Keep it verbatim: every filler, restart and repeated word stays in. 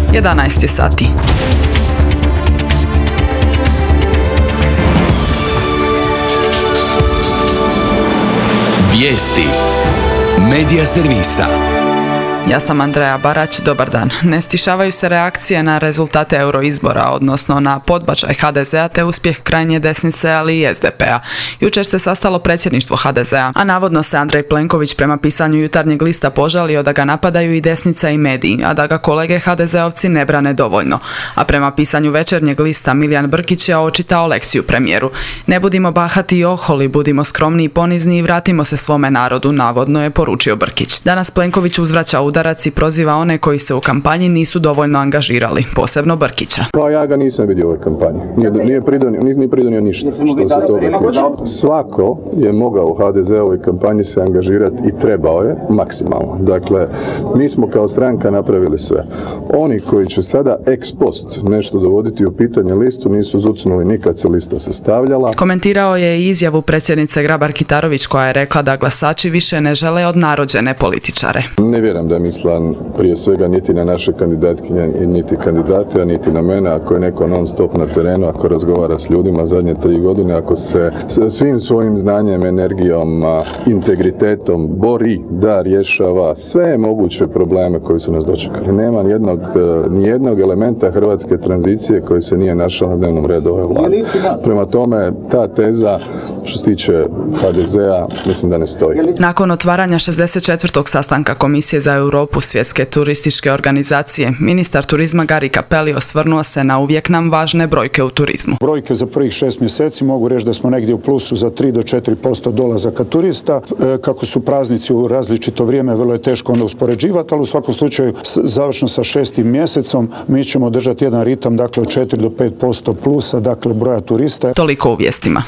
jedanaest je sati. Vijesti Medija servisa. Ja sam Andreja Barać, dobar dan. Ne stišavaju se reakcije na rezultate euroizbora, odnosno na podbačaj ha de zea te uspjeh krajnje desnice, ali i es de pea. Jučer se sastalo predsjedništvo ha de zea, a navodno se Andrej Plenković prema pisanju Jutarnjeg lista požalio da ga napadaju i desnica i mediji, a da ga kolege ha de zeovci ne brane dovoljno. A prema pisanju Večernjeg lista Milijan Brkić je očitao lekciju premijeru. Ne budimo bahati i oholi, budimo skromni i ponizni i vratimo se svome narodu, navodno je poručio Brkić. Danas Plenković uzvraća udarac i proziva one koji se u kampanji nisu dovoljno angažirali, posebno Brkića. Pa ja ga nisam vidio u ovoj kampanji. Nije, nije pridonio, nije pridonio ništa što se toga tiče. Svako je mogao u ha de zeovoj kampanji se angažirati i trebao je maksimalno. Dakle, mi smo kao stranka napravili sve. Oni koji će sada ex post nešto dovoditi u pitanje listu nisu zucnuli nikad se lista sastavljala. Komentirao je i izjavu predsjednice Grabar-Kitarović koja je rekla da glasači više ne žele odnarođene političare. Ne vjerujem da je mislila prije svega niti na naše kandidatkinje niti kandidate, a niti na mene. Ako je neko non stop na terenu, ako razgovara s ljudima zadnje tri godine, ako se svim svojim znanjem, energijom, integritetom bori da rješava sve moguće probleme koji su nas dočekali. Nema nijednog, nijednog elementa hrvatske tranzicije koji se nije našao na dnevnom redu ove vlade. Prema tome, ta teza što se tiče ha de zea mislim da ne stoji. Nakon otvaranja šezdeset četvrtog sastanka Komisije za Europu Svjetske turističke organizacije, ministar turizma Gari Cappelli osvrnuo se na uvijek nam važne brojke u turizmu. Brojke za prvih šest mjeseci mogu reći da smo negdje u plusu za tri do četiri posto dolazaka turista. Kako su praznici u različito vrijeme, vrlo je teško onda uspoređivati, ali u svakom slučaju završno sa šestim mjesecom mi ćemo držati jedan ritam, dakle od četiri do pet posto plusa, dakle broja turista. Toliko u vijestima.